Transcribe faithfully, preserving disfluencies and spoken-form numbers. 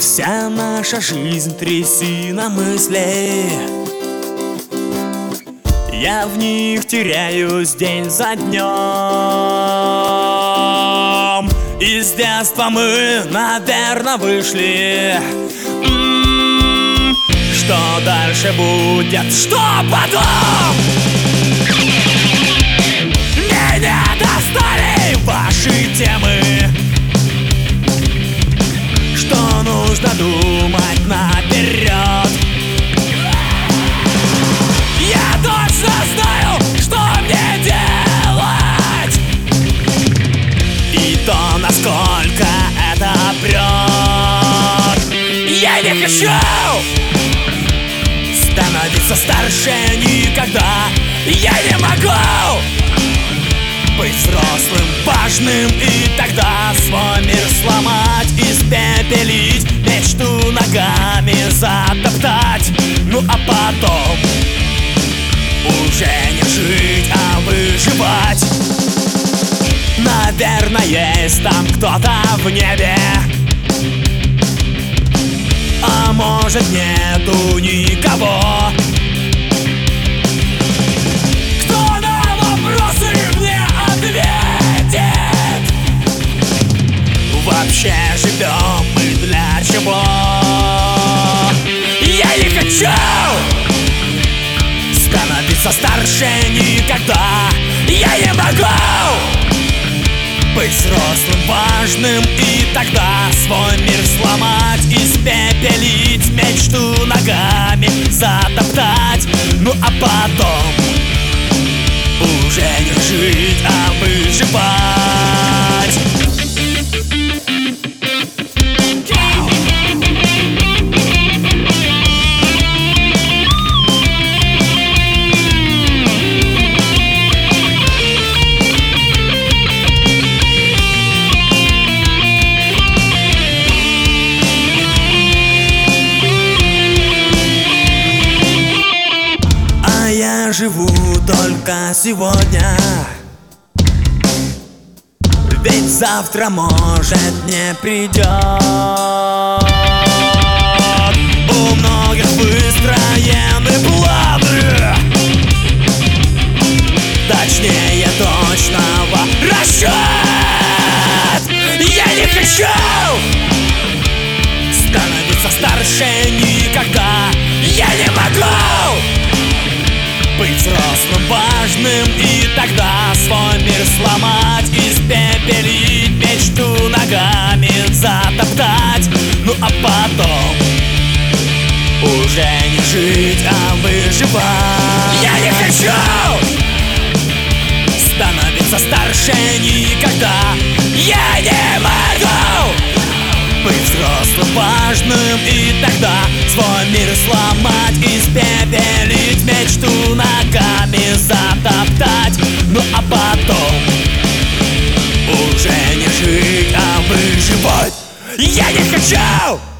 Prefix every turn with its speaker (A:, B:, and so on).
A: Вся наша жизнь трясина мыслей, я в них теряюсь день за днем. Из детства мы, наверное, вышли. М-м-м, что дальше будет, что потом? Меня достали ваши темы, что нужно думать наперед. Я точно знаю, что мне делать, и то, насколько это прет. Я не хочу становиться старше никогда. Я не могу быть взрослым, важным, и тогда свой мир сломать, испепелить, мечту ногами затоптать. Ну а потом уже не жить, а выживать. Наверное, есть там кто-то в небе, а может нету никого. Кто на вопросы мне ответит? Вообще живем мы для чего? Я не хочу становиться старше никогда. Я не могу быть взрослым, важным, и тогда свой мир сломать, испепелить, мечту ногами затоптать. Ну а потом уже не жить, а выживать. Я живу только сегодня, ведь завтра, может, не придет. У многих выстроены планы, точнее точного расчет. Я не хочу становиться старше никогда. Я не могу быть взрослым, важным, и тогда свой мир сломать, испепелить, мечту ногами затоптать. Ну а потом уже не жить, а выживать. Я не хочу становиться старше никогда. Я не могу быть взрослым, важным, и тогда свой мир сломать, испепелить, мечту ногами затоптать. Ну а потом уже не жить, а выживать. Я не хочу